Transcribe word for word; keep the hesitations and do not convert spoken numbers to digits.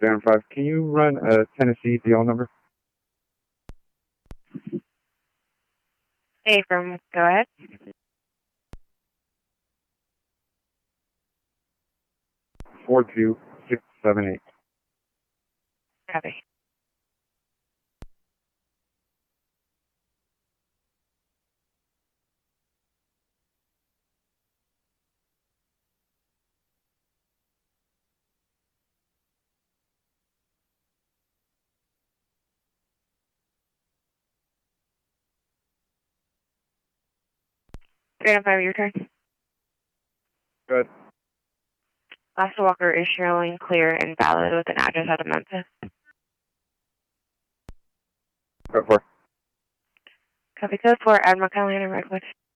Darren five, can you run a Tennessee D L number? Hey, from, go ahead. four two six seven eight. Copy. Darren five, your turn. Good. Last Walker is showing clear and valid with an address out of Memphis. Go for. Copy code for Admiral Callahan and Redwood.